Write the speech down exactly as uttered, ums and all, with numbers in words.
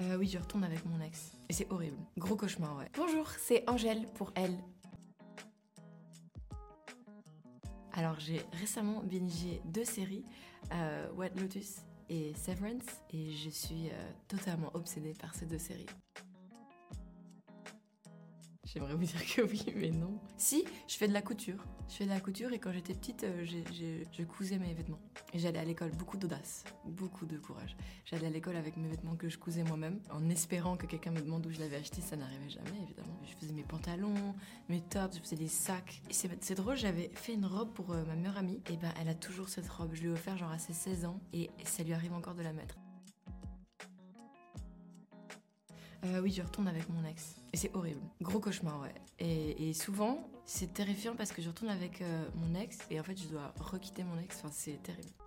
Euh, oui, je retourne avec mon ex. Et c'est horrible. Gros cauchemar, ouais. Bonjour, c'est Angèle pour Elle. Alors, j'ai récemment bingé deux séries, euh, White Lotus et Severance, et je suis euh, totalement obsédée par ces deux séries. J'aimerais vous dire que oui, mais non. Si, je fais de la couture. Je fais de la couture et quand j'étais petite, euh, j'ai- j'ai- je cousais mes vêtements. Et j'allais à l'école, beaucoup d'audace, beaucoup de courage. J'allais à l'école avec mes vêtements que je cousais moi-même, en espérant que quelqu'un me demande où je l'avais acheté. Ça n'arrivait jamais, évidemment. Je faisais mes pantalons, mes tops, je faisais des sacs. Et c'est c'est drôle, j'avais fait une robe pour euh, ma meilleure amie. Et ben, elle a toujours cette robe. Je lui ai offert genre à ses seize ans et ça lui arrive encore de la mettre. Euh, oui, je retourne avec mon ex. Et c'est horrible. Gros cauchemar, ouais. Et, et souvent, c'est terrifiant parce que je retourne avec euh, mon ex et en fait, je dois requitter mon ex. Enfin, c'est terrible.